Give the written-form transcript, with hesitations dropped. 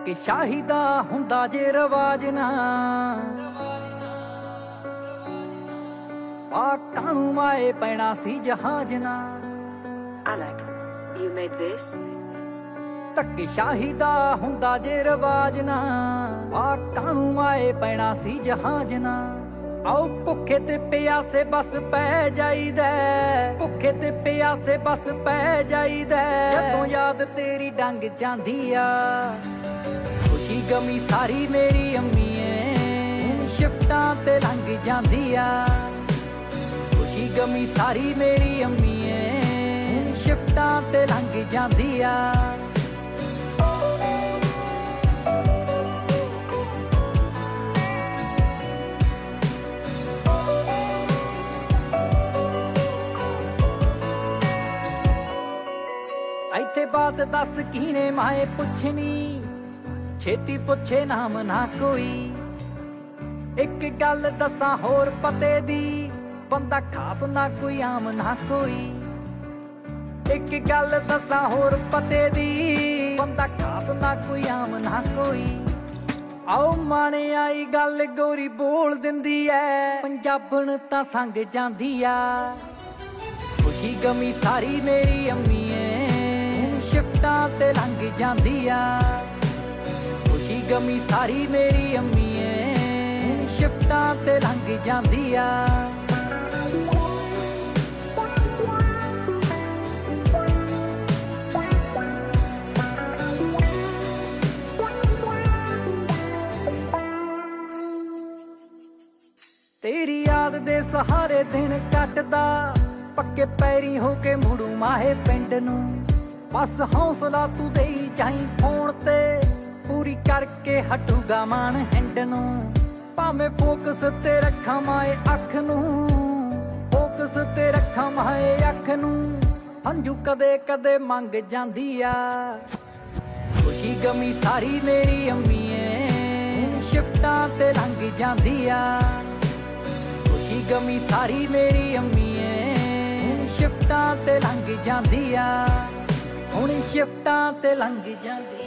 ਧੱਕੇ ਸ਼ਾਹੀ ਦਾ ਹੁੰਦਾ ਜੇ ਰਵਾਜ ਨਾ ਪਾਕਾਂ ਨੂੰ ਮਾਏ ਪੈਣਾ ਸੀ ਜਹਾਜ਼ ਨਾ Alec, you made this? ਧੱਕੇ ਸ਼ਾਹੀ ਦਾ ਹੁੰਦਾ ਜੇ ਰਵਾਜ ਨਾ ਪਾਕਾਂ ਨੂੰ ਮਾਏ ਪੈਣਾ ਸੀ ਜਹਾਜ਼ ਨਾ ਆਓ ਭੁੱਖੇ ਤੇ ਪਿਆਸੇ ਬਸ ਪੈ ਜਾਈਦਾ ਭੁੱਖੇ ਤੇ ਪਿਆਸੇ ਬਸ ਪੈ ਜਾਈਦਾ ਜਦੋਂ ਯਾਦ ਤੇਰੀ ਡੰਗ ਜਾਂਦੀ ਆ ਖੁਸ਼ੀ ਗਮੀ ਸਾਰੀ ਮੇਰੀ ਅੰਮੀ ਏ ਸ਼ਿਫਟਾਂ ਤੇ ਲੰਘ ਜਾਂਦੀ ਆ ਖੁਸ਼ੀ ਗਮੀ ਸਾਰੀ ਮੇਰੀ ਅੰਮੀ ਏ ਸ਼ਿਫਟਾਂ ਤੇ ਲੰਘ ਜਾਂਦੀ ਆ ਇੱਥੇ ਬਾਤ ਦੱਸ ਕੀਨੇ ਮਾਏ ਪੁੱਛਣੀ ਛੇਤੀ ਪੁੱਛੇ ਨਾਮ ਨਾ ਕੋਈ ਇੱਕ ਗੱਲ ਦੱਸਾਂ ਹੋਰ ਪਤੇ ਦੀ ਬੰਦਾ ਖਾਸ ਨਾ ਕੋਈ ਆਮ ਨਾ ਕੋਈ ਇੱਕ ਗੱਲ ਦੱਸਾਂ ਹੋਰ ਪਤੇ ਦੀ ਬੰਦਾ ਖਾਸ ਨਾ ਕੋਈ ਆਮ ਨਾ ਕੋਈ ਆਓ ਮਾਣੇ ਆਈ ਗੱਲ ਗੋਰੀ ਬੋਲ ਦਿੰਦੀ ਐ ਪੰਜਾਬਣ ਤਾਂ ਸੰਗ ਜਾਂਦੀ ਆ ਖੁਸ਼ੀ ਗਮੀ ਸਾਰੀ ਮੇਰੀ ਅੰਮੀ ਏ ਸ਼ਿਫਟਾਂ ਤੇ ਲੰਘ ਜਾਂਦੀ ਆ ਖੁਸ਼ੀ ਗਮੀ ਸਾਰੀ ਮੇਰੀ ਅੰਮੀ ਏ ਸ਼ਿਫਟਾਂ ਤੇ ਲੰਘ ਜਾਂਦੀ ਆ ਤੇਰੀ ਯਾਦ ਦੇ ਸਹਾਰੇ ਦਿਨ ਕੱਟਦਾ ਪੱਕੇ ਪੈਰੀ ਹੋ ਕੇ ਮੁੜੂ ਮਾਹੇ ਪਿੰਡ ਨੂੰ ਬਸ ਹੌਸਲਾ ਤੂੰ ਦੇਈ ਜਾਈਂ ਫੋਨ ਤੇ ਪੂਰੀ ਕਰਕੇ ਹਟੂਗਾ ਮਾਨ ਹੈਂਡ ਨੂੰ ਭਾਵੇਂ ਫੋਕਸ ਤੇ ਰੱਖਾਂ ਮਾਏ ਅੱਖ ਨੂੰ ਫੋਕਸ ਤੇ ਰੱਖਾਂ ਮਾਏ ਅੱਖ ਨੂੰ ਹੰਝੂ ਕਦੇ ਕਦੇ ਮੰਗ ਜਾਂਦੀ ਆ ਖੁਸ਼ੀ ਗਮੀ ਸਾਰੀ ਮੇਰੀ ਅੰਮੀ ਏ ਸ਼ਿਫਟਾਂ ਤੇ ਲੰਘ ਜਾਂਦੀ ਆ ਖੁਸ਼ੀ ਗਮੀ ਸਾਰੀ ਮੇਰੀ ਅੰਮੀ ਏ ਸ਼ਿਫਟਾਂ ਤੇ ਲੰਘ ਜਾਂਦੀ ਆ ਹੁਣ ਸ਼ਿਫਟਾਂ ਤੇ ਲੰਘ ਜਾਂਦੀ